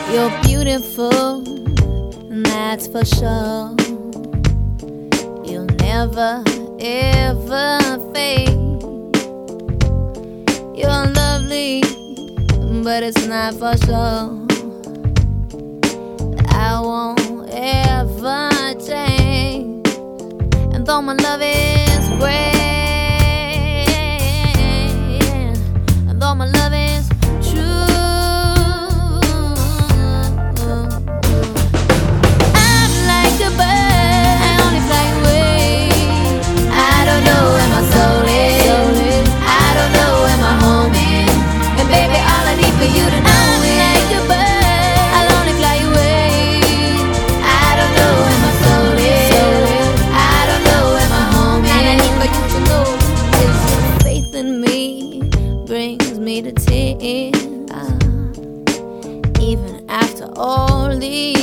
You're beautiful, and that's for sure. You'll never, ever fade. You're lovely, but it's not for sure. I won't ever change. And though my love is great, and though my love is true, I'm like a bird, I only fly away. I don't know where my soul is, I don't know where my home is. And baby, all I need for you to know is I'm like a bird, I'll only fly away. I don't know where my soul is, I don't know where my home is. And I need for you to know is your faith in me brings me to tears. Even after all these